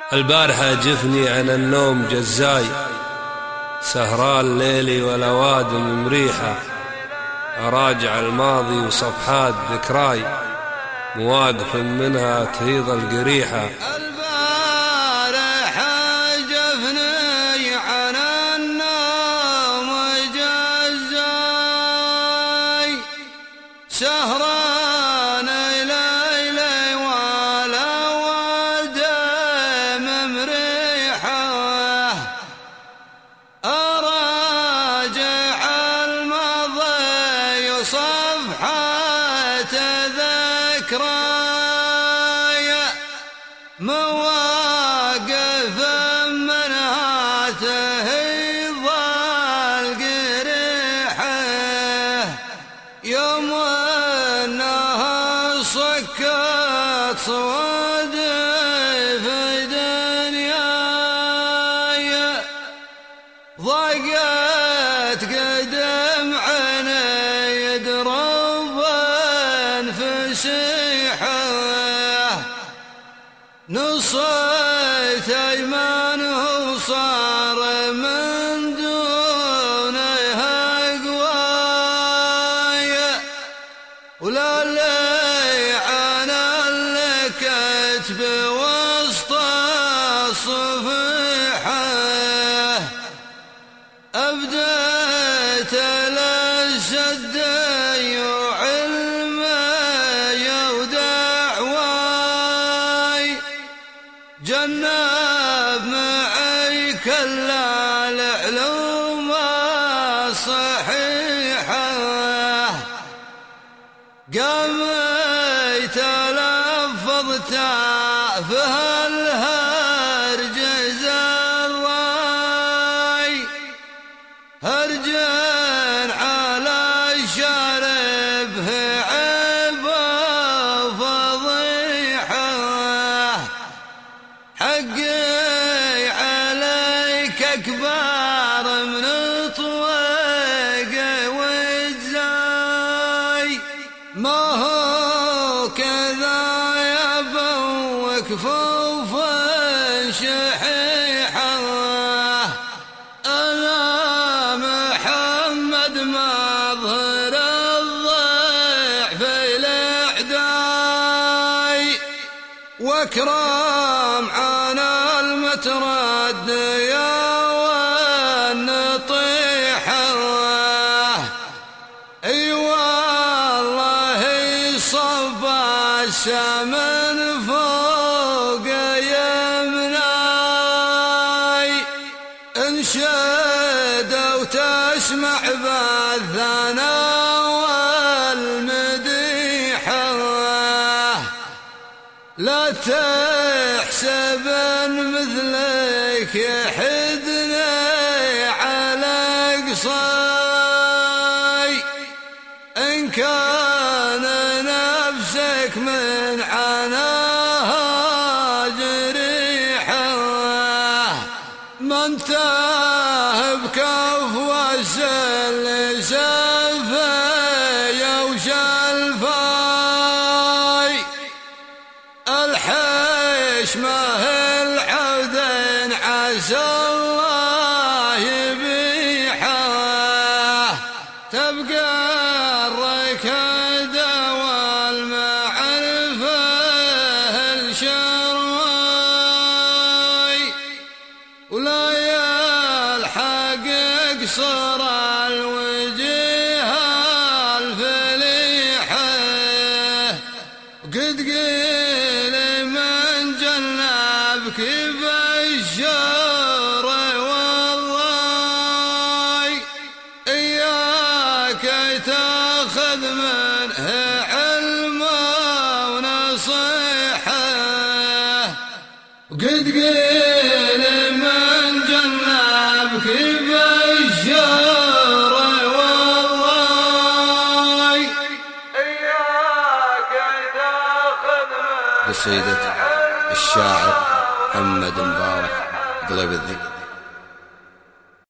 البارحة جفني عن النوم جزاي، سهران ليلي والأوادم مريحة، أراجع الماضي وصفحات ذكراي، مواقف منها تهيض القريحة. البارحة جفني عن النوم جزاي، سهران ليلي والأوادم مريحة، أراجع الماضي وصفحات ذكراي، مواقف منها تهيض القريحة، يوم انها صكت صوت في دنياي، ضاقت قدم عيني يدربن فسيحة، نصيت ايمانه وصار من دونها قواي، ولا لي عن الكتب وسط الصفيحة، أبديت للسدي وعلمي ودعواي، جنب معي كل العلوم الصحيحة، قاميت لفظت فيها الهرج زراي، هرجن على شاربه عيب فضيحة، حقي عليك أكبر من طويق وجزاي، ما هو كذا يا ابو كفوف شحيحة، أنا محمد مظهر الضعف الإعداي، واكرام عن المتردي والنطيحة، اي والله صب السمن فوق يمناي، انشد وتسمع بالثنا والمديحة، لا تحسب مثلك يحدني على قصاي، إن كان نفسك من عناها جريحة، ما انتهى بكف والسل سفايا وشلفاي، الحشمة العودين عسى الله يبيحه، تبقى الركض والمعرفة الشرواي، ولا يلحق قصر الوجيه الفليحة، وقد قيل من جنبك بالشر والضاي، إياك تاخذ منه علم ونصيحة، وقد قيل من جنبك بالشر والضاي، إياك تاخذ منه. قصيدة الشاعر محمد مبارك قليب الذكر.